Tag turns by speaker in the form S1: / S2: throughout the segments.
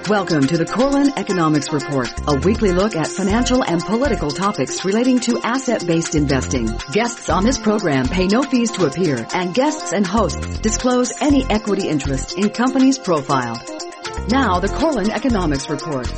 S1: Welcome to the Corlin Economics Report, a weekly look at financial and political topics relating to asset-based investing. Guests on this program pay no fees to appear, and guests and hosts disclose any equity interest in companies profiled. Now, the Corlin Economics Report.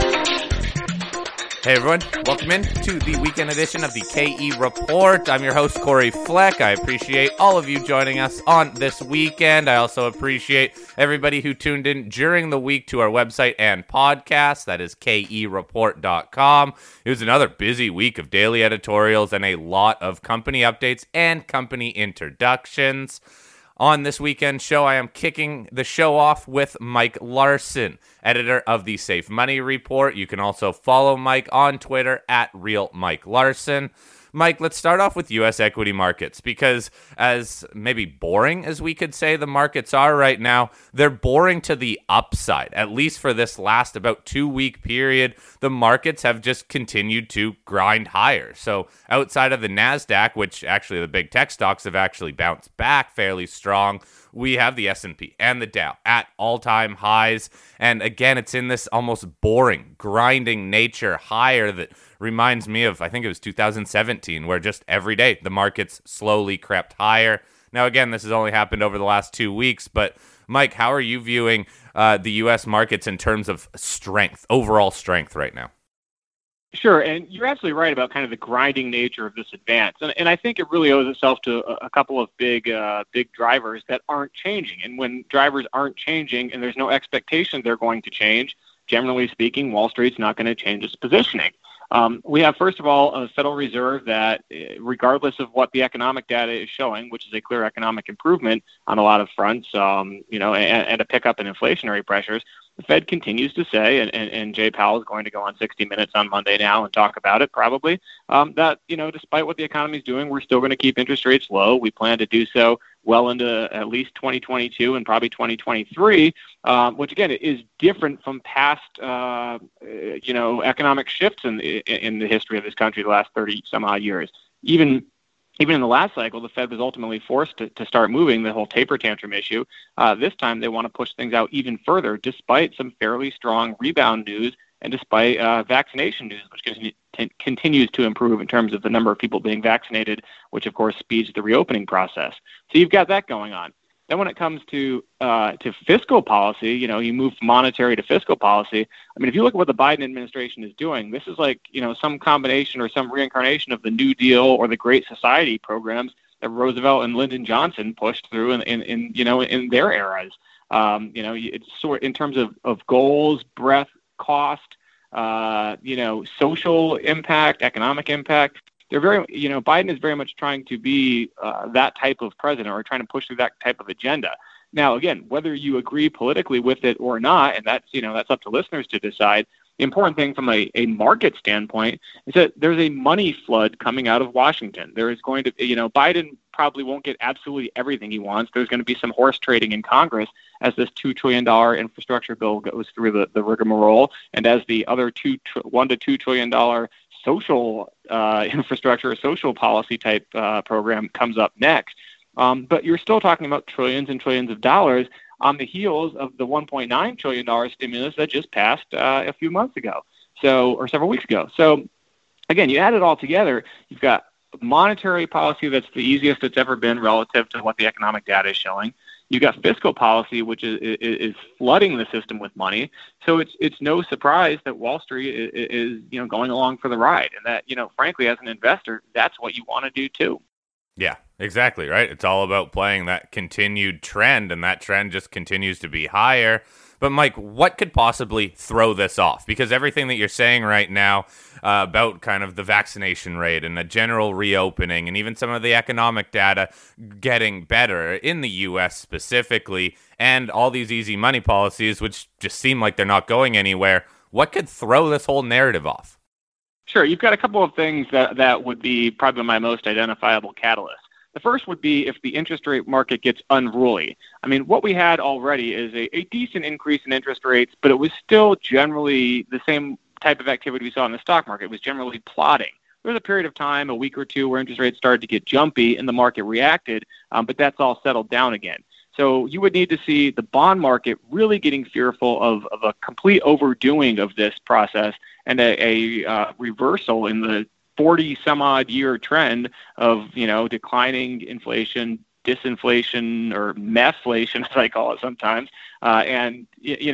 S2: Hey everyone, welcome in to the weekend edition of the KE Report. I'm your host, Corey Fleck. I appreciate all of you joining us on this weekend. I also appreciate everybody who tuned in during the week to our website and podcast. That is kereport.com. It was another busy week of daily editorials and a lot of company updates and company introductions. On this weekend show, I am kicking the show off with Mike Larson, editor of the Safe Money Report. You can also follow Mike on Twitter at RealMikeLarson. Mike, let's start off with U.S. equity markets because as maybe boring as we could say the markets are right now, they're boring to the upside. At least for this last about 2-week period, the markets have just continued to grind higher. So outside of the NASDAQ, which actually the big tech stocks have actually bounced back fairly strong, we have the S&P and the Dow at all-time highs. And again, it's in this almost boring, grinding nature higher that reminds me of, I think it was 2017, where just every day the markets slowly crept higher. Now, again, this has only happened over the last 2 weeks, but Mike, how are you viewing the U.S. markets in terms of strength, overall strength right now?
S3: Sure, and you're absolutely right about kind of the grinding nature of this advance, and I think it really owes itself to a couple of big drivers that aren't changing. And when drivers aren't changing, and there's no expectation they're going to change, generally speaking, Wall Street's not going to change its positioning. We have, first of all, a Federal Reserve that, regardless of what the economic data is showing, which is a clear economic improvement on a lot of fronts, and a pickup in inflationary pressures, the Fed continues to say, and Jay Powell is going to go on 60 Minutes on Monday now and talk about it probably, that, despite what the economy is doing, we're still going to keep interest rates low. We plan to do so well into at least 2022 and probably 2023, which again is different from past, economic shifts in the history of this country the last 30 some odd years. Even in the last cycle, the Fed was ultimately forced to start moving the whole taper tantrum issue. This time, they want to push things out even further, despite some fairly strong rebound news and despite vaccination news, which continues to improve in terms of the number of people being vaccinated, which, of course, speeds the reopening process. So you've got that going on. Then when it comes to fiscal policy, you move from monetary to fiscal policy. I mean, if you look at what the Biden administration is doing, this is like, some combination or some reincarnation of the New Deal or the Great Society programs that Roosevelt and Lyndon Johnson pushed through in their eras. It's sort in terms of goals, breadth, cost, social impact, economic impact. They're very, Biden is very much trying to be that type of president or trying to push through that type of agenda. Now, again, whether you agree politically with it or not, and that's up to listeners to decide. The important thing from a market standpoint is that there's a money flood coming out of Washington. There is going to, Biden probably won't get absolutely everything he wants. There's going to be some horse trading in Congress as this $2 trillion infrastructure bill goes through the rigmarole, and as the other $1 to $2 trillion social infrastructure or social policy type program comes up next. But you're still talking about trillions and trillions of dollars on the heels of the $1.9 trillion stimulus that just passed a few months ago, or several weeks ago. So again, you add it all together, you've got monetary policy that's the easiest it's ever been relative to what the economic data is showing. You've got fiscal policy, which is flooding the system with money. So it's no surprise that Wall Street is going along for the ride, and that frankly, as an investor, that's what you want to do too.
S2: Yeah, exactly, right? It's all about playing that continued trend, and that trend just continues to be higher. But Mike, what could possibly throw this off? Because everything that you're saying right now about kind of the vaccination rate and the general reopening and even some of the economic data getting better in the U.S. specifically, and all these easy money policies, which just seem like they're not going anywhere, what could throw this whole narrative off?
S3: Sure. You've got a couple of things that would be probably my most identifiable catalyst. The first would be if the interest rate market gets unruly. I mean, what we had already is a decent increase in interest rates, but it was still generally the same type of activity we saw in the stock market. It was generally plotting. There was a period of time, a week or two, where interest rates started to get jumpy and the market reacted, but that's all settled down again. So you would need to see the bond market really getting fearful of a complete overdoing of this process and a reversal in the 40 some odd year trend of, declining inflation, disinflation, or methflation, as I call it sometimes, and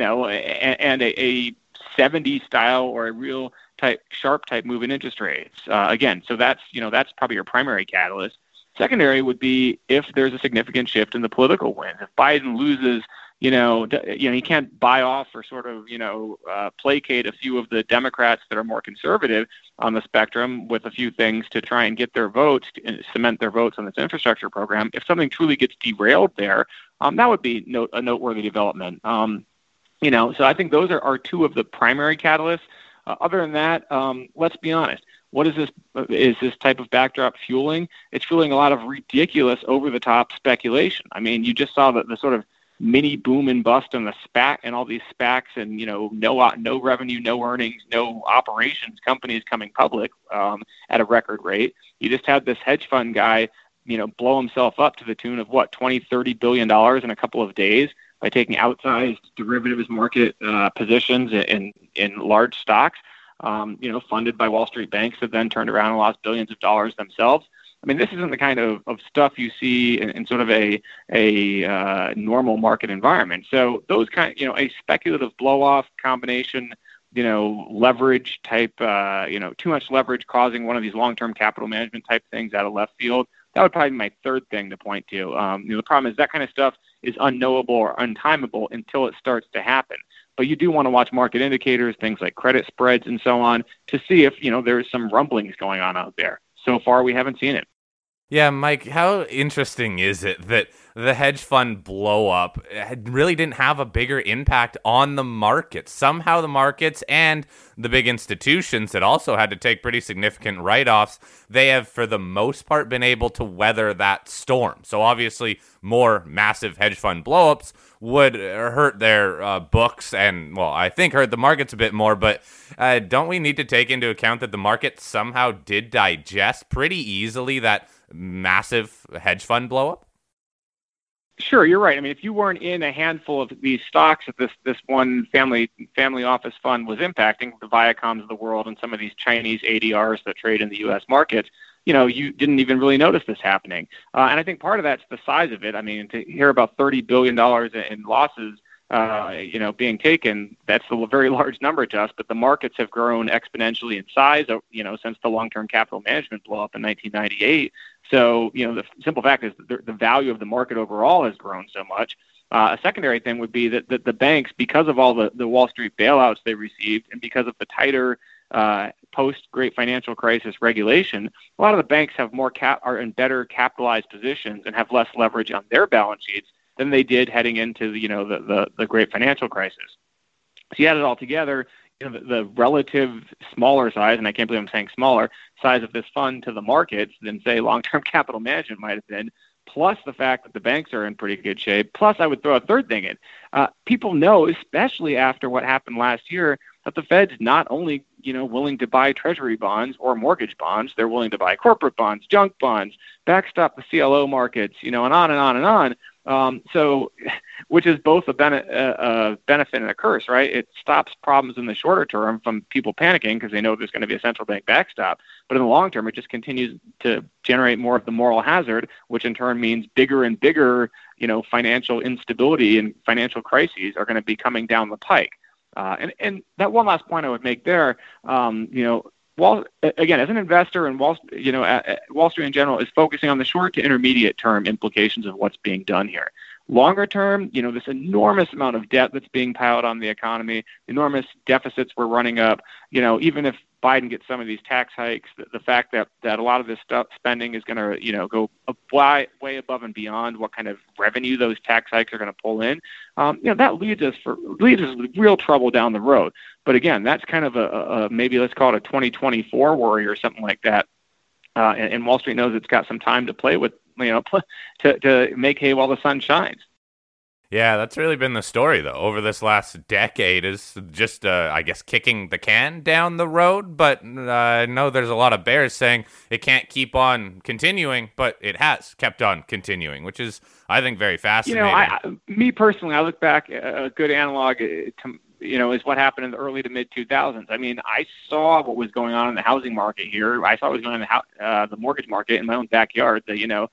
S3: a 70 style or a real sharp type move in interest rates. Again, so that's probably your primary catalyst. Secondary would be if there's a significant shift in the political winds. If Biden loses, he can't buy off or sort of, placate a few of the Democrats that are more conservative on the spectrum with a few things to try and get their votes, cement their votes on this infrastructure program. If something truly gets derailed there, that would be a noteworthy development. So I think those are two of the primary catalysts. Other than that, let's be honest. What is this type of backdrop fueling? It's fueling a lot of ridiculous over-the-top speculation. I mean, you just saw the sort of mini boom and bust on the SPAC and all these SPACs and, no revenue, no earnings, no operations, companies coming public at a record rate. You just had this hedge fund guy, blow himself up to the tune of $20-30 billion in a couple of days by taking outsized derivatives market positions in large stocks. Funded by Wall Street banks that then turned around and lost billions of dollars themselves. I mean, this isn't the kind of stuff you see in sort of a normal market environment. So those a speculative blow-off combination, leverage type, too much leverage causing one of these long-term capital management type things out of left field. That would probably be my third thing to point to. The problem is that kind of stuff is unknowable or untimable until it starts to happen. But you do want to watch market indicators, things like credit spreads and so on, to see if, there's some rumblings going on out there. So far, we haven't seen it.
S2: Yeah, Mike, how interesting is it that the hedge fund blow up really didn't have a bigger impact on the markets? Somehow the markets and the big institutions that also had to take pretty significant write-offs, they have, for the most part, been able to weather that storm. So obviously, more massive hedge fund blowups would hurt their books and, well, I think hurt the markets a bit more. But don't we need to take into account that the market somehow did digest pretty easily that massive hedge fund blowup?
S3: Sure, you're right. I mean, if you weren't in a handful of these stocks that this one family office fund was impacting, the Viacoms of the world and some of these Chinese ADRs that trade in the U.S. markets, you didn't even really notice this happening. And I think part of that's the size of it. I mean, to hear about $30 billion in losses, being taken, that's a very large number to us, but the markets have grown exponentially in size, since the long-term capital management blow up in 1998. So, the simple fact is that the value of the market overall has grown so much. A secondary thing would be that the banks, because of all the Wall Street bailouts they received and because of the tighter post-Great Financial Crisis regulation, a lot of the banks have are in better capitalized positions and have less leverage on their balance sheets than they did heading into the Great Financial Crisis. So you add it all together, the relative smaller size, and I can't believe I'm saying smaller, size of this fund to the markets than, say, long-term capital management might have been, plus the fact that the banks are in pretty good shape, plus I would throw a third thing in. People know, especially after what happened last year, that the Fed's not only, willing to buy treasury bonds or mortgage bonds, they're willing to buy corporate bonds, junk bonds, backstop the CLO markets, and on and on and on. So, which is both a benefit and a curse, right? It stops problems in the shorter term from people panicking because they know there's going to be a central bank backstop. But in the long term, it just continues to generate more of the moral hazard, which in turn means bigger and bigger, financial instability and financial crises are going to be coming down the pike. And that one last point I would make there, again, as an investor and Wall Street in general is focusing on the short to intermediate term implications of what's being done here. Longer term, this enormous amount of debt that's being piled on the economy, enormous deficits we're running up, even if Biden gets some of these tax hikes, the fact that a lot of this spending is going to, go way above and beyond what kind of revenue those tax hikes are going to pull in, that leads us with real trouble down the road. But again, that's kind of a maybe let's call it a 2024 worry or something like that. And Wall Street knows it's got some time to play with, to make hay while the sun shines.
S2: Yeah, that's really been the story, though, over this last decade is just, I guess, kicking the can down the road. But I know there's a lot of bears saying it can't keep on continuing, but it has kept on continuing, which is, I think, very fascinating.
S3: Me personally, I look back, a good analog to, is what happened in the early to mid 2000s. I mean, I saw what was going on in the housing market here. I saw what was going on in the mortgage market in my own backyard.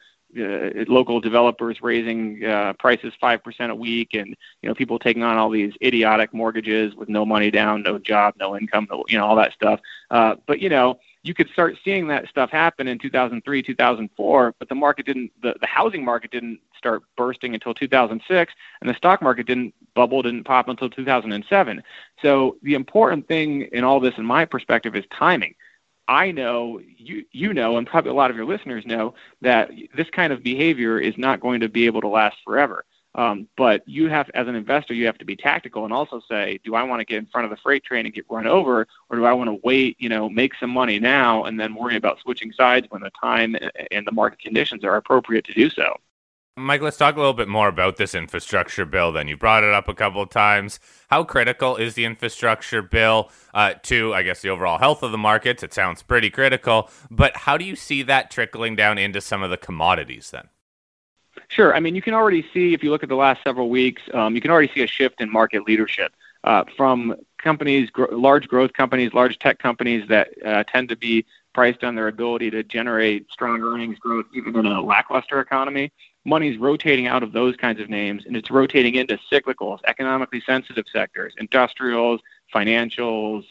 S3: Local developers raising prices 5% a week, and people taking on all these idiotic mortgages with no money down, no job, no income, all that stuff. But you could start seeing that stuff happen in 2003, 2004, but the housing market didn't start bursting until 2006, and the stock market didn't pop until 2007. So the important thing in all this, in my perspective, is timing. I know, you know, and probably a lot of your listeners know that this kind of behavior is not going to be able to last forever. But as an investor, you have to be tactical and also say, do I want to get in front of the freight train and get run over, or do I want to wait, make some money now and then worry about switching sides when the time and the market conditions are appropriate to do so?
S2: Mike, let's talk a little bit more about this infrastructure bill then. You brought it up a couple of times. How critical is the infrastructure bill to, I guess, the overall health of the markets? It sounds pretty critical, but how do you see that trickling down into some of the commodities then?
S3: Sure. I mean, you can already see, if you look at the last several weeks, you can already see a shift in market leadership from companies, large growth companies, large tech companies that tend to be priced on their ability to generate strong earnings growth even in a lackluster economy. Money's rotating out of those kinds of names, and it's rotating into cyclicals, economically sensitive sectors, industrials, financials,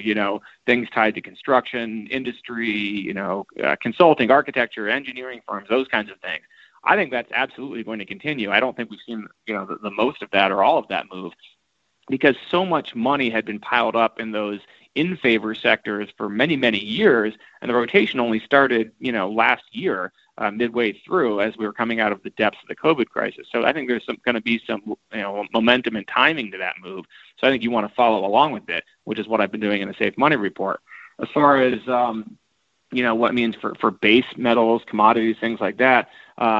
S3: things tied to construction, industry, consulting, architecture, engineering firms, those kinds of things. I think that's absolutely going to continue. I don't think we've seen, the most of that or all of that move, because so much money had been piled up in those in favor sectors for many, many years, and the rotation only started, last year, midway through, as we were coming out of the depths of the COVID crisis. So I think there's going to be some, momentum and timing to that move. So I think you want to follow along with it, which is what I've been doing in the Safe Money Report. As far as what it means for base metals, commodities, things like that,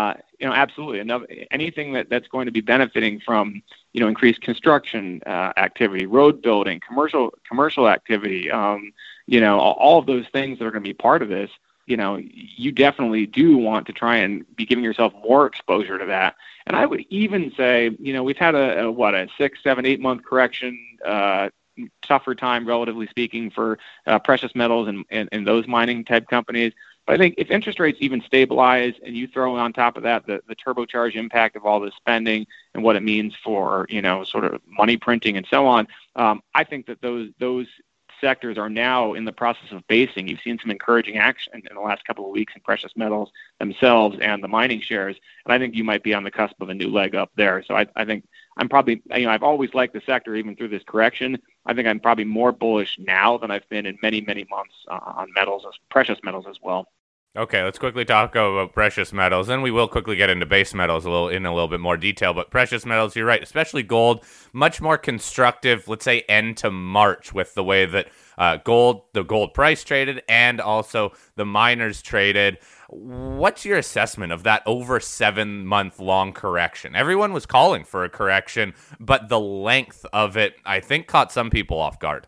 S3: absolutely. Anything that's going to be benefiting from, increased construction activity, road building, commercial activity, all of those things that are going to be part of this, you definitely do want to try and be giving yourself more exposure to that. And I would even say, we've had a 6, 7, 8 month correction, tougher time, relatively speaking, for precious metals and those mining type companies. But I think if interest rates even stabilize and you throw on top of that the turbocharged impact of all this spending and what it means for, sort of money printing and so on, I think that those sectors are now in the process of basing. You've seen some encouraging action in the last couple of weeks in precious metals themselves and the mining shares. And I think you might be on the cusp of a new leg up there. So I think I'm probably, I've always liked the sector even through this correction. I think I'm probably more bullish now than I've been in many, many months on metals, precious metals as well.
S2: Okay, let's quickly talk about precious metals, and we will quickly get into base metals in a little bit more detail. But precious metals, you're right, especially gold, much more constructive, let's say, end to March with the way that the gold price traded and also the miners traded. What's your assessment of that over 7 month long correction? Everyone was calling for a correction, but the length of it, I think, caught some people off guard.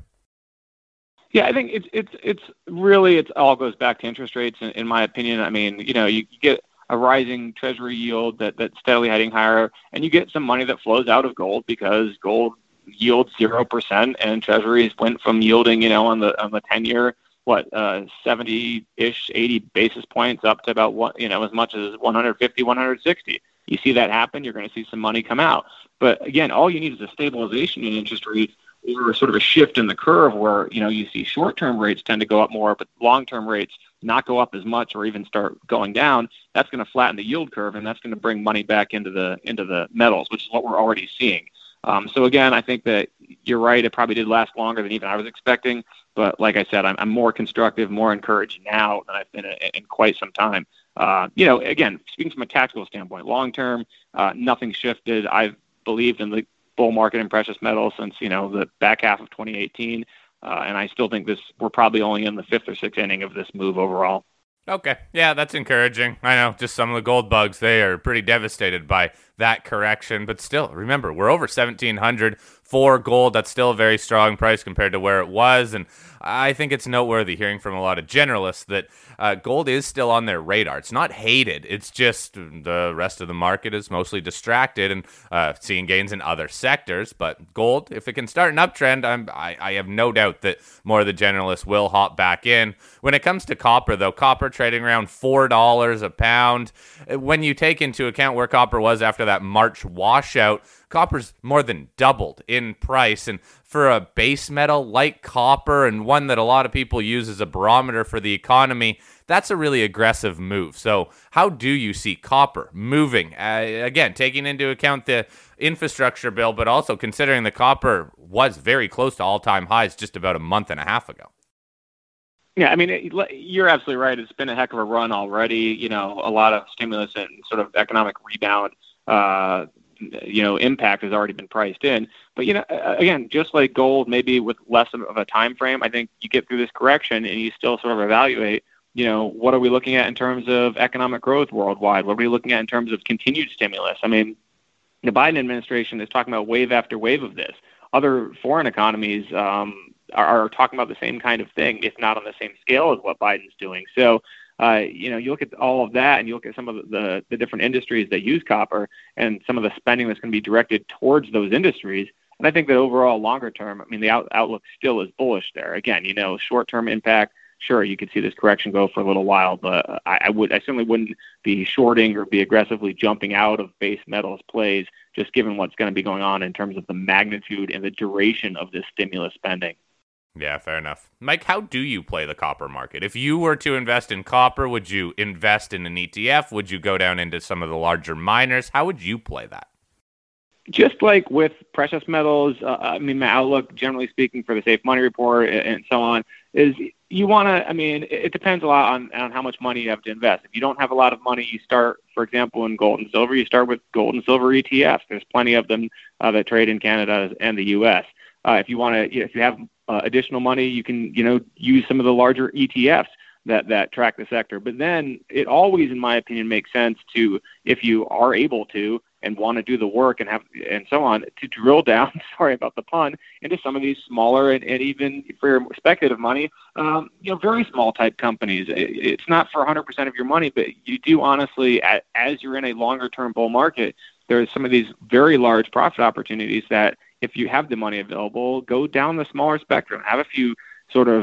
S3: Yeah, I think it's really, it all goes back to interest rates, in my opinion. I mean, you get a rising treasury yield that's steadily heading higher, and you get some money that flows out of gold because gold yields 0%, and treasuries went from yielding, on the 10-year, 70-ish, 80 basis points up to about as much as 150, 160. You see that happen, you're going to see some money come out. But again, all you need is a stabilization in interest rates, or sort of a shift in the curve where, you see short-term rates tend to go up more, but long-term rates not go up as much or even start going down. That's going to flatten the yield curve, and that's going to bring money back into the metals, which is what we're already seeing. So again, I think that you're right. It probably did last longer than even I was expecting. But like I said, I'm more constructive, more encouraged now than I've been in quite some time. Again, speaking from a tactical standpoint, long-term, nothing shifted. I've believed in the bull market in precious metals since, the back half of 2018. And I still think we're probably only in the 5th or 6th inning of this move overall.
S2: Okay. Yeah, that's encouraging. I know just some of the gold bugs, they are pretty devastated by that correction. But still, remember, we're over 1,700 for gold. That's still a very strong price compared to where it was. And I think it's noteworthy hearing from a lot of generalists that gold is still on their radar. It's not hated. It's just the rest of the market is mostly distracted and seeing gains in other sectors. But gold, if it can start an uptrend, I have no doubt that more of the generalists will hop back in. When it comes to copper, though, copper trading around $4 a pound. When you take into account where copper was after that March washout, copper's more than doubled in price. And for a base metal like copper, and one that a lot of people use as a barometer for the economy, that's a really aggressive move. So how do you see copper moving? Again, taking into account the infrastructure bill, but also considering the copper was very close to all-time highs just about a month and a half ago.
S3: Yeah, I mean, you're absolutely right. It's been a heck of a run already. A lot of stimulus and sort of economic rebound, impact has already been priced in. But, again, just like gold, maybe with less of a time frame, I think you get through this correction and you still sort of evaluate, what are we looking at in terms of economic growth worldwide? What are we looking at in terms of continued stimulus? I mean, the Biden administration is talking about wave after wave of this. Other foreign economies are talking about the same kind of thing, if not on the same scale as what Biden's doing. So, you look at all of that and you look at some of the different industries that use copper and some of the spending that's going to be directed towards those industries. And I think that overall, longer term, I mean, the outlook still is bullish there. Again, short-term impact, sure, you could see this correction go for a little while, but I certainly wouldn't be shorting or be aggressively jumping out of base metals plays, just given what's going to be going on in terms of the magnitude and the duration of this stimulus spending.
S2: Yeah, fair enough. Mike, how do you play the copper market? If you were to invest in copper, would you invest in an ETF? Would you go down into some of the larger miners? How would you play that?
S3: Just like with precious metals, my outlook, generally speaking, for the Safe Money Report and so on, is you want to, it depends a lot on how much money you have to invest. If you don't have a lot of money, you start, for example, in gold and silver, you start with gold and silver ETFs. There's plenty of them that trade in Canada and the U.S. If you have additional money, you can, use some of the larger ETFs that track the sector. But then it always, in my opinion, makes sense to, if you are able to and want to do the work and so on, to drill down, sorry about the pun, into some of these smaller and even for your speculative money, very small type companies. It's not for 100% of your money, but you do honestly, as you're in a longer term bull market, there's some of these very large profit opportunities that, if you have the money available, go down the smaller spectrum. Have a few sort of,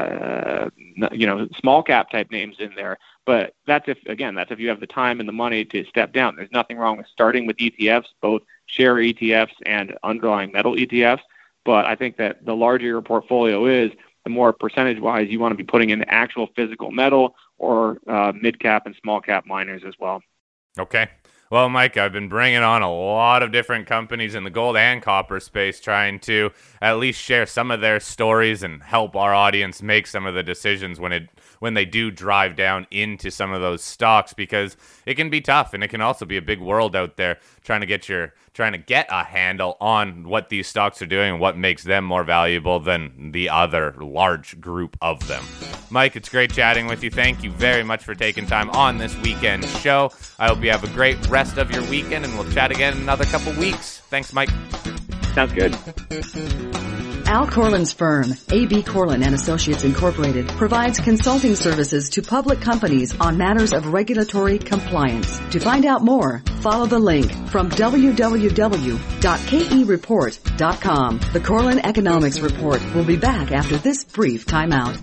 S3: small cap type names in there. But that's if you have the time and the money to step down. There's nothing wrong with starting with ETFs, both share ETFs and underlying metal ETFs. But I think that the larger your portfolio is, the more percentage-wise you want to be putting in actual physical metal or mid-cap and small-cap miners as well.
S2: Okay. Well, Mike, I've been bringing on a lot of different companies in the gold and copper space, trying to at least share some of their stories and help our audience make some of the decisions when they do drive down into some of those stocks, because it can be tough, and it can also be a big world out there trying to get a handle on what these stocks are doing and what makes them more valuable than the other large group of them. Mike, it's great chatting with you. Thank you very much for taking time on this weekend show. I hope you have a great rest of your weekend, and we'll chat again in another couple weeks. Thanks, Mike.
S3: Sounds good.
S1: Al Corlin's firm, A.B. Corlin & Associates Incorporated, provides consulting services to public companies on matters of regulatory compliance. To find out more, follow the link from www.kereport.com. The Corlin Economics Report will be back after this brief timeout.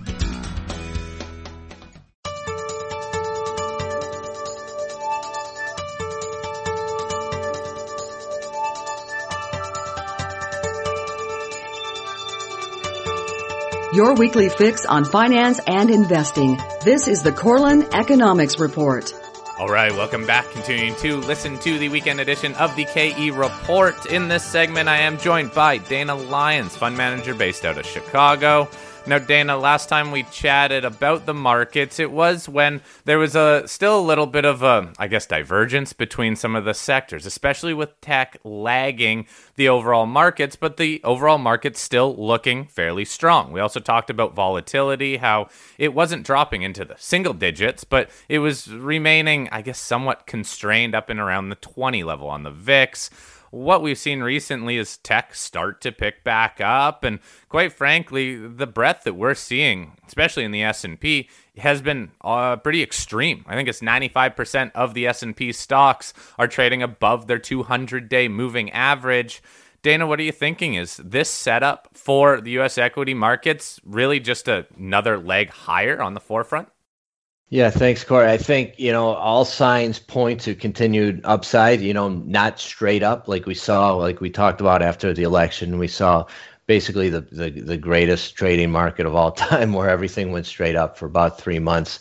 S1: Your weekly fix on finance and investing. This is the Corlin Economics Report.
S2: All right, welcome back. Continuing to listen to the weekend edition of the KE Report. In this segment, I am joined by Dana Lyons, fund manager based out of Chicago. Now, Dana, last time we chatted about the markets, it was when there was still a little bit of a, I guess, divergence between some of the sectors, especially with tech lagging the overall markets, but the overall market's still looking fairly strong. We also talked about volatility, how it wasn't dropping into the single digits, but it was remaining, I guess, somewhat constrained up and around the 20 level on the VIX. What we've seen recently is tech start to pick back up, and quite frankly, the breadth that we're seeing, especially in the S&P, has been pretty extreme. I think it's 95% of the S&P stocks are trading above their 200-day moving average. Dana, what are you thinking? Is this setup for the U.S. equity markets really just another leg higher on the forefront?
S4: Yeah, thanks, Corey. I think, all signs point to continued upside, not straight up like we saw, like we talked about after the election. We saw basically the greatest trading market of all time where everything went straight up for about 3 months.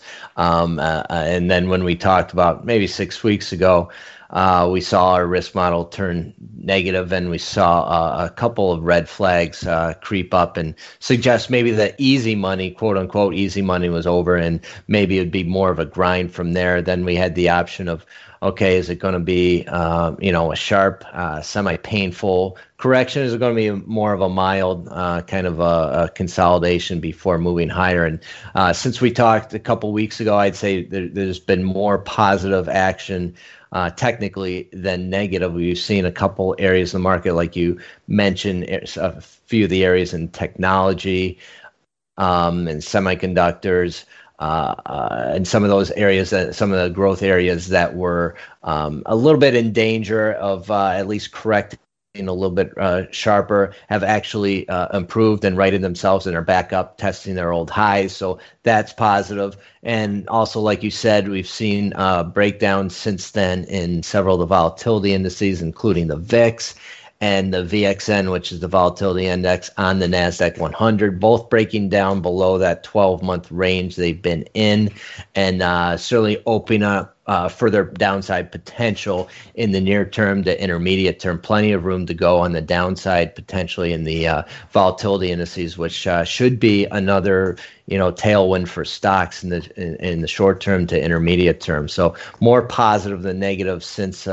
S4: And then when we talked about maybe 6 weeks ago, we saw our risk model turn negative, and we saw a couple of red flags creep up and suggest maybe the easy money, quote unquote, easy money was over, and maybe it'd be more of a grind from there. Then we had the option of, okay, is it going to be, a sharp, semi-painful correction? Is it going to be more of a mild kind of a consolidation before moving higher? And since we talked a couple weeks ago, I'd say there's been more positive action technically than negative. We've seen a couple areas of the market, like you mentioned, a few of the areas in technology and semiconductors, and some of those areas, some of the growth areas that were a little bit in danger of at least correcting a little bit sharper, have actually improved and righted themselves and are back up testing their old highs. So that's positive. And also, like you said, we've seen breakdowns since then in several of the volatility indices, including the VIX and the VXN, which is the volatility index on the NASDAQ 100, both breaking down below that 12-month range they've been in, and certainly opening up further downside potential in the near term to intermediate term. Plenty of room to go on the downside potentially in the volatility indices, which should be another tailwind for stocks in the short term to intermediate term. So more positive than negative since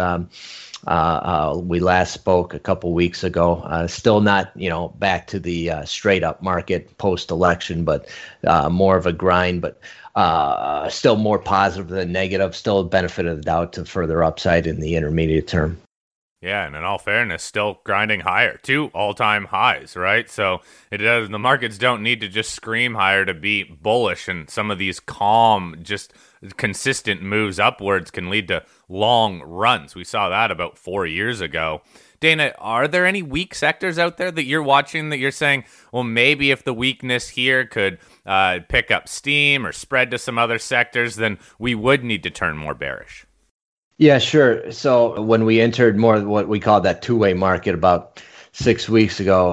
S4: we last spoke a couple weeks ago. Still not, back to the straight up market post-election, but more of a grind, but still more positive than negative, still a benefit of the doubt to further upside in the intermediate term.
S2: Yeah, and in all fairness, still grinding higher to all-time highs, right? So the markets don't need to just scream higher to be bullish, and some of these calm, just consistent moves upwards can lead to long runs. We saw that about 4 years ago. Dana, are there any weak sectors out there that you're watching that you're saying, well, maybe if the weakness here could pick up steam or spread to some other sectors, then we would need to turn more bearish?
S4: Yeah, sure. So when we entered more what we call that two-way market about 6 weeks ago,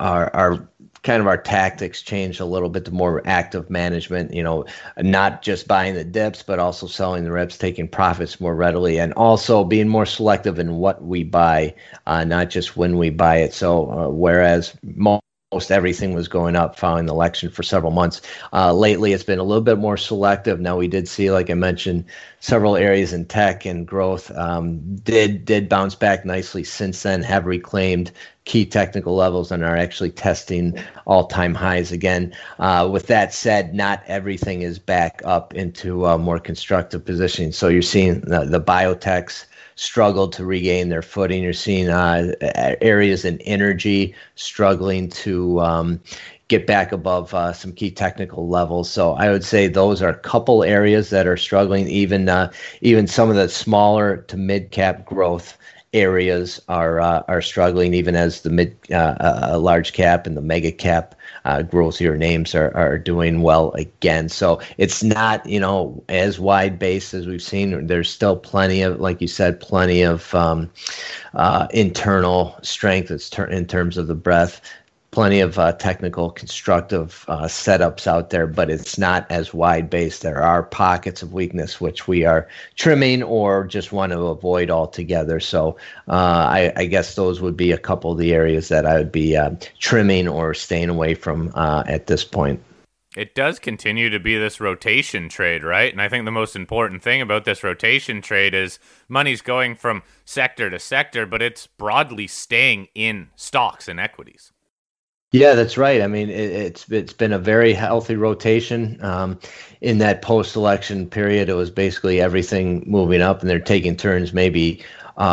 S4: our tactics changed a little bit to more active management, not just buying the dips, but also selling the rips, taking profits more readily, and also being more selective in what we buy, not just when we buy it. So whereas most everything was going up following the election for several months. Lately, it's been a little bit more selective. Now, we did see, like I mentioned, several areas in tech and growth did bounce back nicely since then, have reclaimed key technical levels and are actually testing all-time highs again. With that said, not everything is back up into more constructive positioning. So you're seeing the biotechs struggle to regain their footing. You're seeing areas in energy struggling to get back above some key technical levels. So I would say those are a couple areas that are struggling. Even some of the smaller to mid-cap growth areas are struggling, even as the large cap and the mega cap growthier names are doing well again. So it's not, as wide based as we've seen. There's still plenty of, like you said, plenty of internal strength in terms of the breadth. plenty of technical constructive setups out there, but it's not as wide based. There are pockets of weakness which we are trimming or just want to avoid altogether. So I guess those would be a couple of the areas that I would be trimming or staying away from at this point.
S2: It does continue to be this rotation trade, right? And I think the most important thing about this rotation trade is money's going from sector to sector, but it's broadly staying in stocks and equities.
S4: Yeah, that's right. I mean, it's been a very healthy rotation. In that post-election period, it was basically everything moving up, and they're taking turns maybe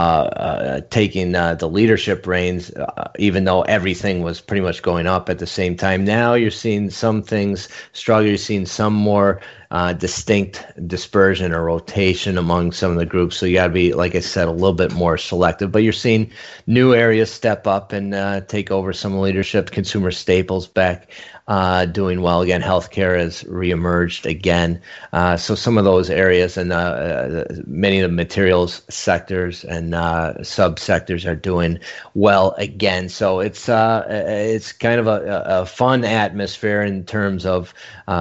S4: taking the leadership reins, even though everything was pretty much going up at the same time. Now you're seeing some things struggle. You're seeing some more distinct dispersion or rotation among some of the groups. So you got to be, like I said, a little bit more selective. But you're seeing new areas step up and take over some leadership. Consumer staples back doing well again. Healthcare has reemerged again. So some of those areas and many of the materials sectors and subsectors are doing well again. So it's kind of a fun atmosphere in terms of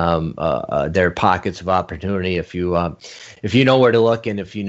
S4: their pockets of opportunity. If you know where to look and if you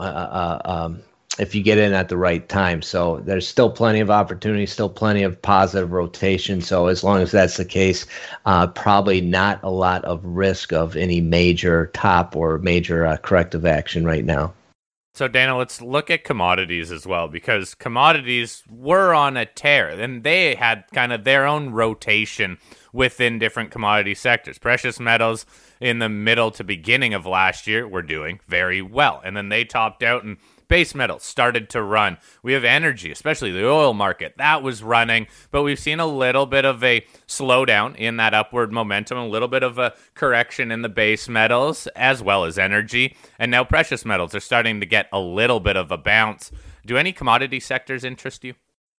S4: know if you get in at the right time. So there's still plenty of opportunity, still plenty of positive rotation. So as long as that's the case, probably not a lot of risk of any major top or major corrective action right now.
S2: So Dana, let's look at commodities as well, because commodities were on a tear and they had kind of their own rotation within different commodity sectors. Precious metals in the middle to beginning of last year were doing very well. And then they topped out and base metals started to run. We have energy, especially the oil market, that was running, but we've seen a little bit of a slowdown in that upward momentum, a little bit of a correction in the base metals as well as energy, and now precious metals are starting to get a little bit of a bounce. Do any commodity sectors interest you?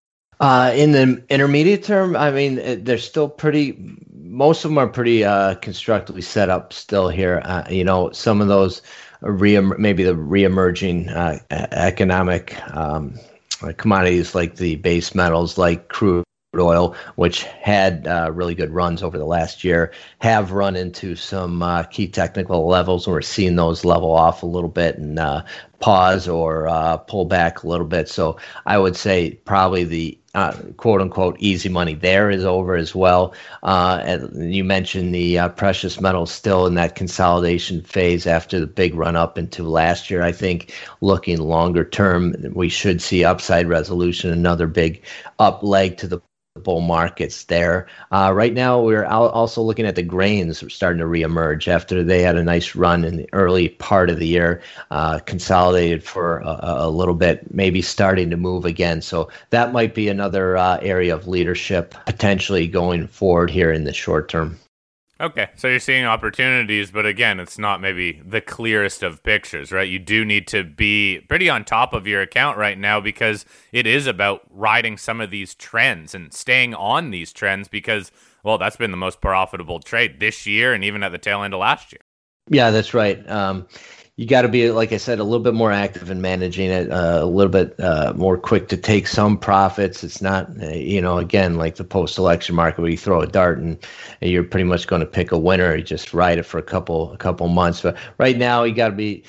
S4: In the intermediate term, I mean, they're still most of them are pretty constructively set up still here. Some of those maybe the reemerging economic commodities like the base metals, like crude oil, which had really good runs over the last year, have run into some key technical levels, and we're seeing those level off a little bit and pause or pull back a little bit. So I would say probably the quote unquote easy money there is over as well. And you mentioned the precious metals still in that consolidation phase after the big run up into last year. I think looking longer term, we should see upside resolution, another big up leg to the bull markets there. Right now, we're also looking at the grains starting to reemerge after they had a nice run in the early part of the year, consolidated for a little bit, maybe starting to move again. So that might be another area of leadership potentially going forward here in the short term.
S2: Okay, so you're seeing opportunities, but again, it's not maybe the clearest of pictures, right? You do need to be pretty on top of your account right now because it is about riding some of these trends and staying on these trends because, well, that's been the most profitable trade this year and even at the tail end of last year. Yeah,
S4: that's right. You got to be, like I said, a little bit more active in managing it, a little bit more quick to take some profits. It's not, again, like the post-election market where you throw a dart and you're pretty much going to pick a winner. You just ride it for a couple months. But right now, you got to be,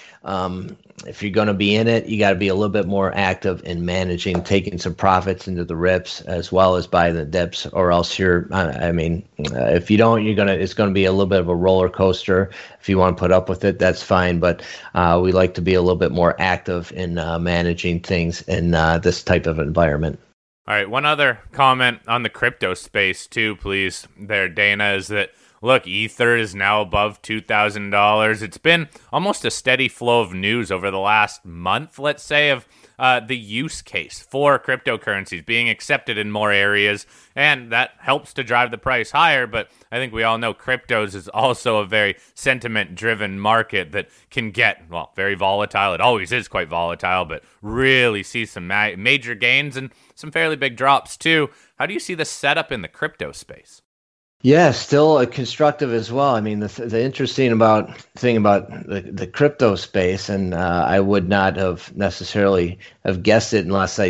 S4: if you're going to be in it, you got to be a little bit more active in managing, taking some profits into the rips as well as buying the dips, or else you're, if you don't, it's going to be a little bit of a roller coaster. If you want to put up with it, that's fine. But we like to be a little bit more active in managing things in this type of environment.
S2: All right. One other comment on the crypto space too, please, there, Dana, is that, look, Ether is now above $2,000. It's been almost a steady flow of news over the last month, let's say, of the use case for cryptocurrencies being accepted in more areas, and that helps to drive the price higher. But I think we all know cryptos is also a very sentiment-driven market that can get, well, very volatile. It always is quite volatile, but really see some major gains and some fairly big drops too. How do you see the setup in the crypto space?
S4: Yeah, still constructive as well. I mean, the interesting thing about the crypto space, and I would not have necessarily have guessed it unless I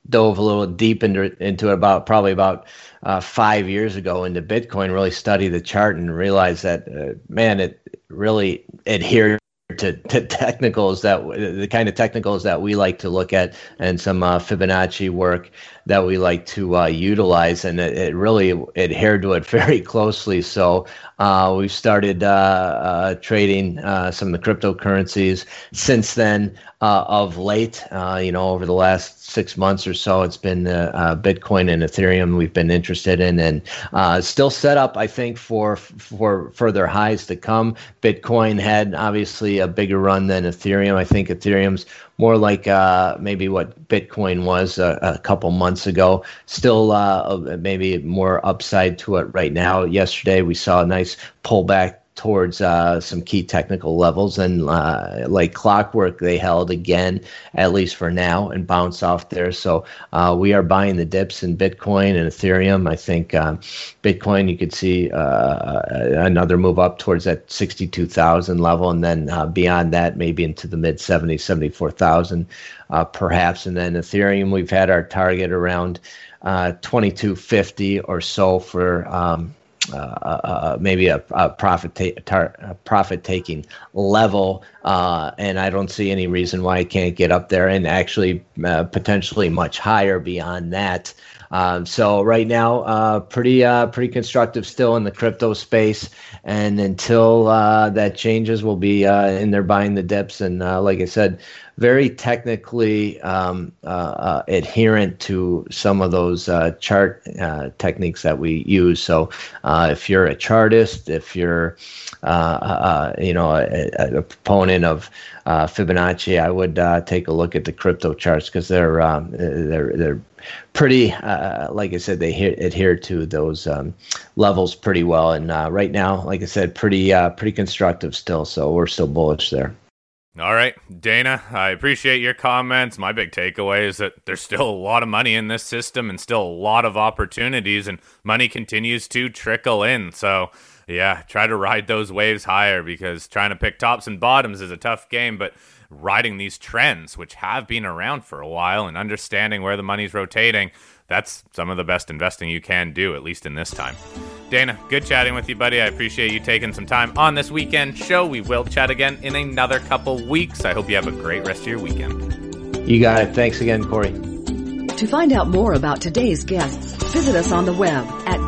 S4: dove a little deep into it probably about 5 years ago into Bitcoin, really studied the chart and realized that, man, it really adhered to technicals, that the kind of technicals that we like to look at, and some Fibonacci work that we like to utilize, and it really adhered to it very closely. So we've started trading some of the cryptocurrencies since then. Of late, over the last 6 months or so, it's been Bitcoin and Ethereum we've been interested in, and still set up, I think, for further highs to come. Bitcoin had obviously a bigger run than Ethereum. I think Ethereum's more like maybe what Bitcoin was a couple months ago. Still maybe more upside to it right now. Yesterday we saw a nice pullback towards some key technical levels, and like clockwork, they held again, at least for now, and bounced off there. So we are buying the dips in Bitcoin and Ethereum. I think Bitcoin, you could see another move up towards that 62,000 level, and then beyond that, maybe into the mid 70s, 74,000 perhaps. And then Ethereum, we've had our target around 2250 or so for maybe a profit-taking level, and I don't see any reason why it can't get up there, and actually potentially much higher beyond that. So right now, pretty constructive still in the crypto space, and until that changes, we'll be in there buying the dips, and like I said, very technically adherent to some of those chart techniques that we use. So if you're a chartist, if you're a proponent of Fibonacci, I would take a look at the crypto charts, because they're pretty, like I said, they adhere to those levels pretty well. And right now, like I said, pretty constructive still. So we're still bullish there.
S2: All right, Dana, I appreciate your comments. My big takeaway is that there's still a lot of money in this system and still a lot of opportunities, and money continues to trickle in. So, yeah, try to ride those waves higher, because trying to pick tops and bottoms is a tough game, but riding these trends, which have been around for a while, and understanding where the money's rotating, that's some of the best investing you can do, at least in this time. Dana, good chatting with you, buddy. I appreciate you taking some time on this weekend show. We will chat again in another couple weeks. I hope you have a great rest of your weekend.
S4: You got it. Thanks again, Corey.
S1: To find out more about today's guests, visit us on the web at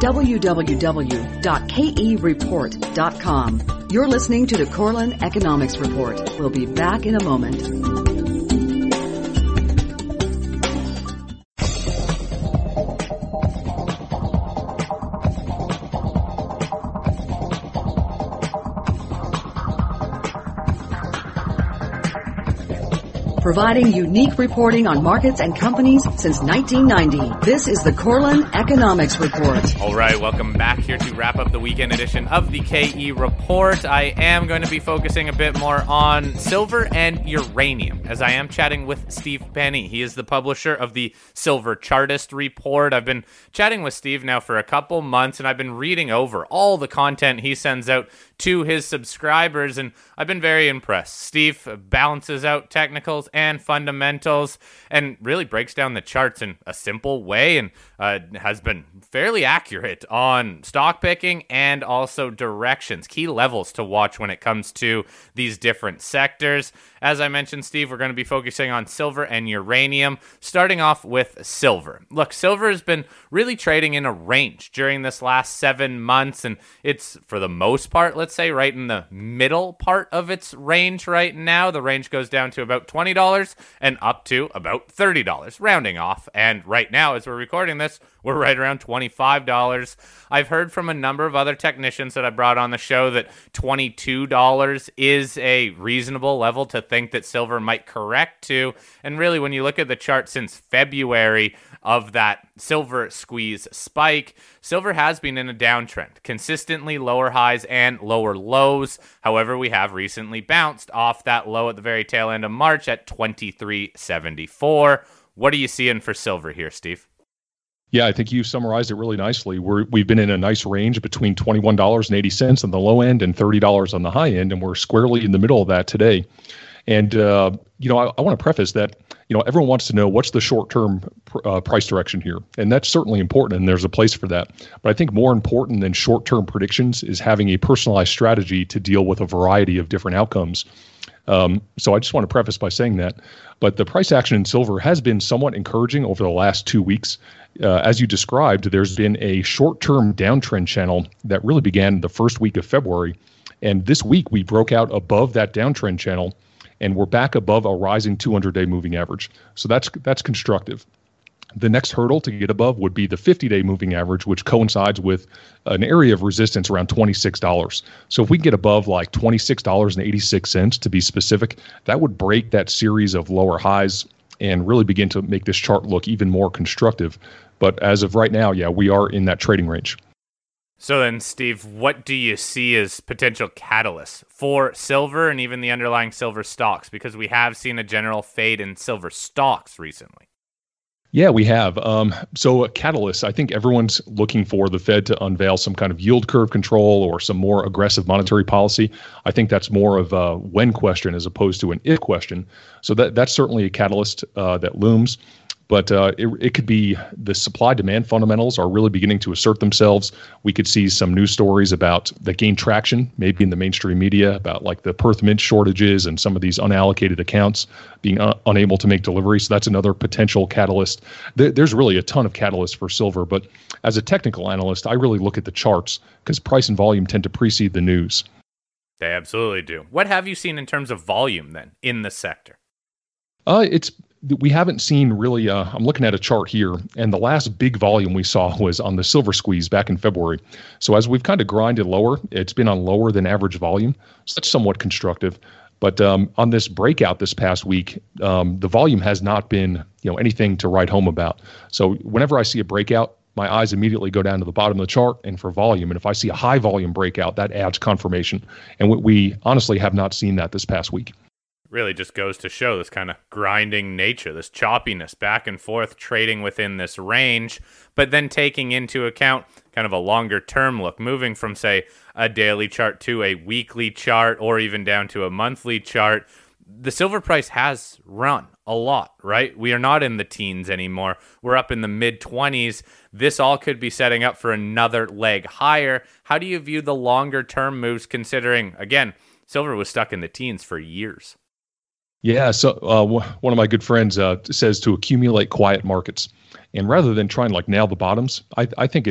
S1: www.kereport.com. You're listening to the Corlin Economics Report. We'll be back in a moment. Providing unique reporting on markets and companies since 1990. This is the Corlin Economics Report.
S2: All right, welcome back here to wrap up the weekend edition of the KE Report. I am going to be focusing a bit more on silver and uranium, as I am chatting with Steve Penny. He is the publisher of the Silver Chartist Report. I've been chatting with Steve now for a couple months, and I've been reading over all the content he sends out to his subscribers, and I've been very impressed. Steve balances out technicals and fundamentals and really breaks down the charts in a simple way, and has been fairly accurate on stock picking and also directions, key levels to watch when it comes to these different sectors. As I mentioned, Steve, we're going to be focusing on silver and uranium, starting off with silver. Look, silver has been really trading in a range during this last 7 months, and it's, for the most part, let's say, right in the middle part of its range right now. The range goes down to about $20 and up to about $30, rounding off. And right now, as we're recording this, we're right around $25. I've heard from a number of other technicians that I brought on the show that $22 is a reasonable level to think that silver might correct to. And really, when you look at the chart since February of that silver squeeze spike, silver has been in a downtrend, consistently lower highs and lower lows. However, we have recently bounced off that low at the very tail end of March at $23.74. What are you seeing for silver here, Steve?
S5: Yeah, I think you summarized it really nicely. We've been in a nice range between $21.80 on the low end and $30 on the high end, and we're squarely in the middle of that today. And, I want to preface that everyone wants to know what's the short-term price direction here, and that's certainly important, and there's a place for that. But I think more important than short-term predictions is having a personalized strategy to deal with a variety of different outcomes. So I just want to preface by saying that. But the price action in silver has been somewhat encouraging over the last 2 weeks. As you described, there's been a short-term downtrend channel that really began the first week of February. And this week, we broke out above that downtrend channel, and we're back above a rising 200-day moving average. So that's constructive. The next hurdle to get above would be the 50-day moving average, which coincides with an area of resistance around $26. So if we can get above like $26.86 to be specific, that would break that series of lower highs and really begin to make this chart look even more constructive. But as of right now, yeah, we are in that trading range.
S2: So then, Steve, what do you see as potential catalysts for silver and even the underlying silver stocks? Because we have seen a general fade in silver stocks recently.
S5: Yeah, we have. So a catalyst, I think everyone's looking for the Fed to unveil some kind of yield curve control or some more aggressive monetary policy. I think that's more of a when question as opposed to an if question. So that's certainly a catalyst that looms. But it could be the supply-demand fundamentals are really beginning to assert themselves. We could see some news stories about that gain traction, maybe in the mainstream media, about like the Perth Mint shortages and some of these unallocated accounts being unable to make deliveries. So that's another potential catalyst. There's really a ton of catalysts for silver. But as a technical analyst, I really look at the charts because price and volume tend to precede the news.
S2: They absolutely do. What have you seen in terms of volume then in the sector?
S5: We haven't seen really, I'm looking at a chart here, and the last big volume we saw was on the silver squeeze back in February. So as we've kind of grinded lower, it's been on lower than average volume. So that's somewhat constructive. But on this breakout this past week, the volume has not been anything to write home about. So whenever I see a breakout, my eyes immediately go down to the bottom of the chart and for volume. And if I see a high volume breakout, that adds confirmation. And we honestly have not seen that this past week.
S2: Really just goes to show this kind of grinding nature, this choppiness back and forth, trading within this range, but then taking into account kind of a longer term look, moving from, say, a daily chart to a weekly chart or even down to a monthly chart. The silver price has run a lot, right? We are not in the teens anymore. We're up in the mid-20s. This all could be setting up for another leg higher. How do you view the longer term moves considering, again, silver was stuck in the teens for years?
S5: Yeah, so one of my good friends says to accumulate quiet markets. And rather than trying to like nail the bottoms, I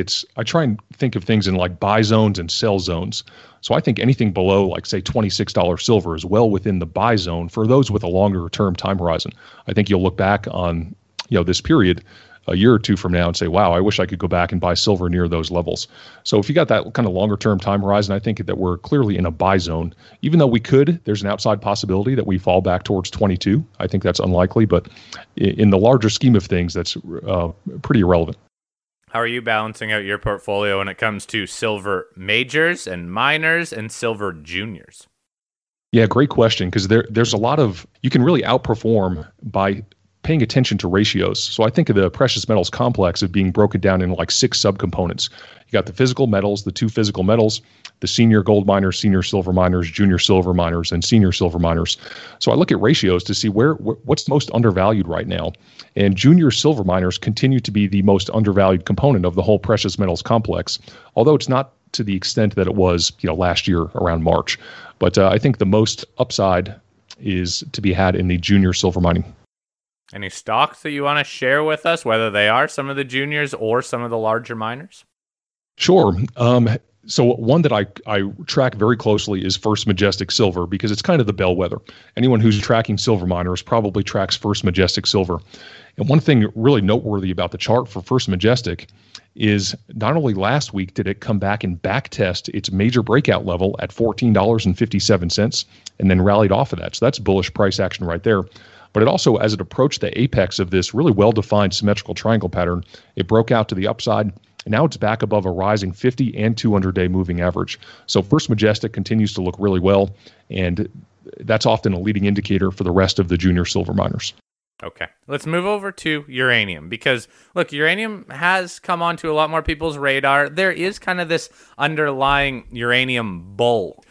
S5: try and think of things in like buy zones and sell zones. So I think anything below like say $26 silver is well within the buy zone for those with a longer term time horizon. I think you'll look back on this period a year or two from now and say, wow, I wish I could go back and buy silver near those levels. So if you got that kind of longer term time horizon, I think that we're clearly in a buy zone. Even though there's an outside possibility that we fall back towards 22. I think that's unlikely, but in the larger scheme of things, that's pretty irrelevant.
S2: How are you balancing out your portfolio when it comes to silver majors and minors and silver juniors?
S5: Yeah, great question, because there's a lot of, you can really outperform by paying attention to ratios. So I think of the precious metals complex as being broken down in like 6 subcomponents. You got the physical metals, the 2 physical metals, the senior gold miners, senior silver miners, junior silver miners, and senior silver miners. So I look at ratios to see what's most undervalued right now. And junior silver miners continue to be the most undervalued component of the whole precious metals complex, although it's not to the extent that it was last year around March. But I think the most upside is to be had in the junior silver mining.
S2: Any stocks that you want to share with us, whether they are some of the juniors or some of the larger miners?
S5: Sure. So one that I track very closely is First Majestic Silver because it's kind of the bellwether. Anyone who's tracking silver miners probably tracks First Majestic Silver. And one thing really noteworthy about the chart for First Majestic is not only last week did it come back and backtest its major breakout level at $14.57 and then rallied off of that. So that's bullish price action right there. But it also, as it approached the apex of this really well-defined symmetrical triangle pattern, it broke out to the upside, and now it's back above a rising 50 and 200-day moving average. So First Majestic continues to look really well, and that's often a leading indicator for the rest of the junior silver miners.
S2: Okay, let's move over to uranium because, look, uranium has come onto a lot more people's radar. There is kind of this underlying uranium bull.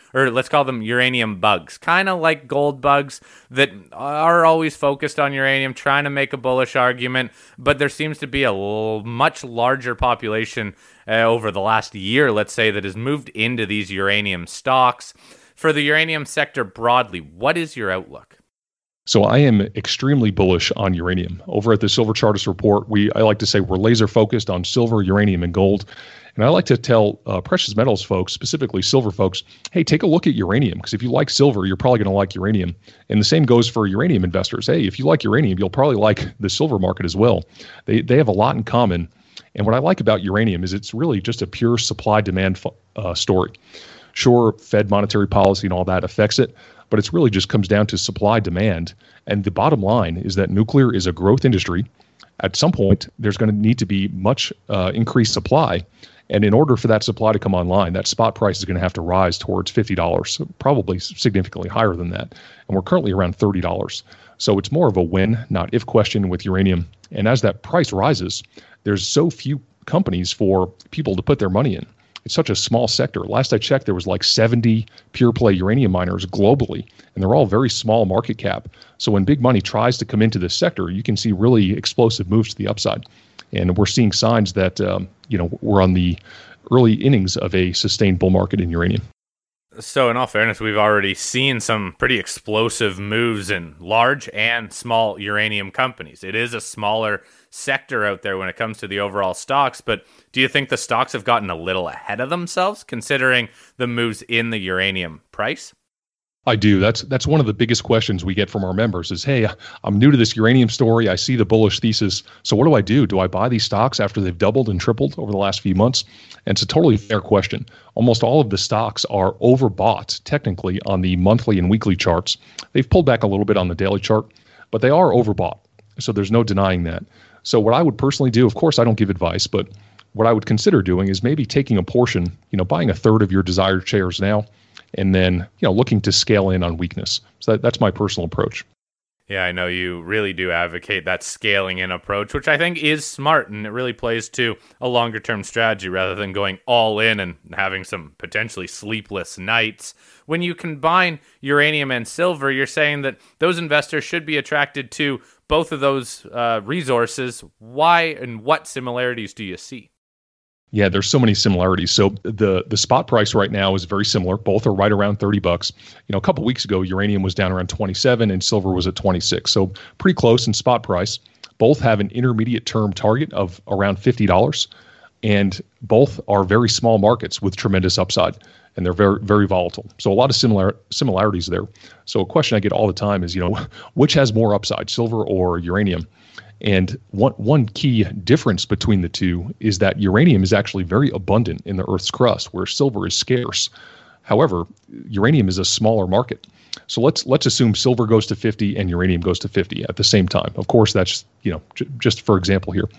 S2: or let's call them uranium bugs, kind of like gold bugs that are always focused on uranium, trying to make a bullish argument, but there seems to be a much larger population over the last year, let's say, that has moved into these uranium stocks. For the uranium sector broadly, what is your outlook?
S5: So I am extremely bullish on uranium. Over at the Silver Chartist Report, I like to say we're laser focused on silver, uranium, and gold. And I like to tell precious metals folks, specifically silver folks, hey, take a look at uranium, because if you like silver, you're probably going to like uranium. And the same goes for uranium investors. Hey, if you like uranium, you'll probably like the silver market as well. They have a lot in common. And what I like about uranium is it's really just a pure supply-demand story. Sure, Fed monetary policy and all that affects it, but it really just comes down to supply-demand. And the bottom line is that nuclear is a growth industry. At some point, there's going to need to be much increased supply. And in order for that supply to come online, that spot price is going to have to rise towards $50, probably significantly higher than that. And we're currently around $30. So it's more of a when, not if question with uranium. And as that price rises, there's so few companies for people to put their money in. It's such a small sector. Last I checked, there was like 70 pure play uranium miners globally, and they're all very small market cap. So when big money tries to come into this sector, you can see really explosive moves to the upside. And we're seeing signs that we're on the early innings of a sustained bull market in uranium.
S2: So in all fairness, we've already seen some pretty explosive moves in large and small uranium companies. It is a smaller sector out there when it comes to the overall stocks, but do you think the stocks have gotten a little ahead of themselves considering the moves in the uranium price?
S5: I do. That's one of the biggest questions we get from our members is, hey, I'm new to this uranium story. I see the bullish thesis. So what do I do? Do I buy these stocks after they've doubled and tripled over the last few months? And it's a totally fair question. Almost all of the stocks are overbought technically on the monthly and weekly charts. They've pulled back a little bit on the daily chart, but they are overbought. So there's no denying that. So what I would personally do, of course, I don't give advice, but what I would consider doing is maybe taking a portion, buying a third of your desired shares now, and then, looking to scale in on weakness. So that's my personal approach.
S2: Yeah, I know you really do advocate that scaling in approach, which I think is smart, and it really plays to a longer term strategy rather than going all in and having some potentially sleepless nights. When you combine uranium and silver, you're saying that those investors should be attracted to both of those resources. Why and what similarities do you see?
S5: Yeah, there's so many similarities. So the spot price right now is very similar. Both are right around $30. A couple weeks ago, uranium was down around 27 and silver was at 26. So pretty close in spot price. Both have an intermediate term target of around $50, and both are very small markets with tremendous upside, and they're very, very volatile. So a lot of similarities there. So a question I get all the time is, which has more upside, silver or uranium? And one key difference between the two is that uranium is actually very abundant in the Earth's crust, where silver is scarce. However, uranium is a smaller market. So let's assume silver goes to 50 and uranium goes to 50 at the same time. Of course, that's just for example here.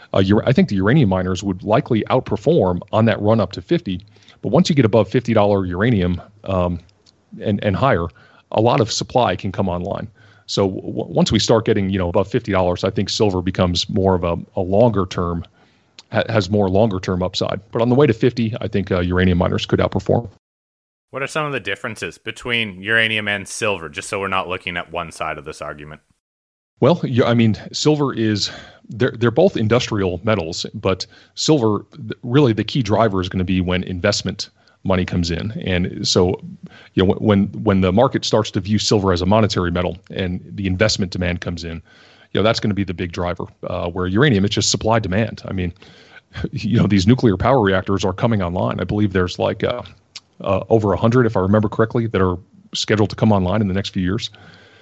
S5: I think the uranium miners would likely outperform on that run up to 50. But once you get above $50 uranium and higher, a lot of supply can come online. So once we start getting, above $50, I think silver becomes more of a longer term, has more longer term upside. But on the way to 50, I think uranium miners could outperform.
S2: What are some of the differences between uranium and silver, just so we're not looking at one side of this argument?
S5: Well, silver is, they're both industrial metals, but silver, really the key driver is going to be when investment money comes in. And so, when the market starts to view silver as a monetary metal and the investment demand comes in, that's going to be the big driver. Where uranium, it's just supply demand. These nuclear power reactors are coming online. I believe there's like over 100, if I remember correctly, that are scheduled to come online in the next few years.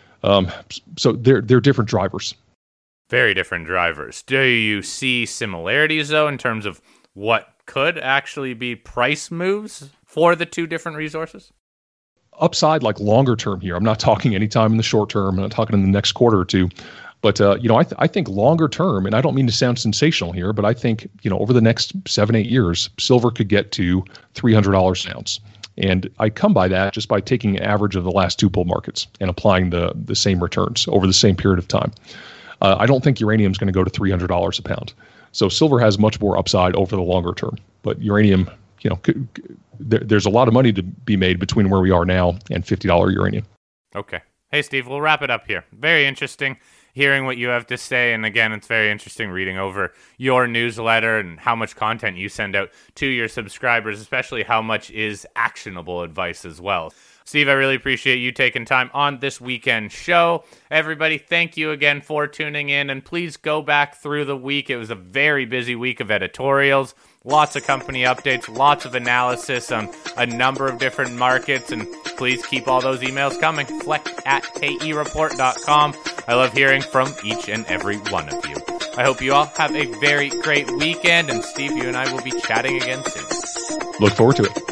S5: So they're different drivers.
S2: Very different drivers. Do you see similarities, though, in terms of what could actually be price moves for the two different resources?
S5: Upside, like longer term here. I'm not talking anytime in the short term. I'm not talking in the next quarter or two. But, I think longer term, and I don't mean to sound sensational here, but I think, over the next 7-8 years, silver could get to $300 an ounce. And I come by that just by taking an average of the last two bull markets and applying the same returns over the same period of time. I don't think uranium is going to go to $300 a pound. So silver has much more upside over the longer term, but uranium there's a lot of money to be made between where we are now and $50 uranium.
S2: Okay. Hey, Steve, we'll wrap it up here. Very interesting hearing what you have to say. And again, it's very interesting reading over your newsletter and how much content you send out to your subscribers, especially how much is actionable advice as well. Steve, I really appreciate you taking time on this weekend show. Everybody, thank you again for tuning in, and please go back through the week. It was a very busy week of editorials, lots of company updates, lots of analysis on a number of different markets, and please keep all those emails coming. Fleck@kereport.com. I love hearing from each and every one of you. I hope you all have a very great weekend, and Steve, you and I will be chatting again soon.
S5: Look forward to it.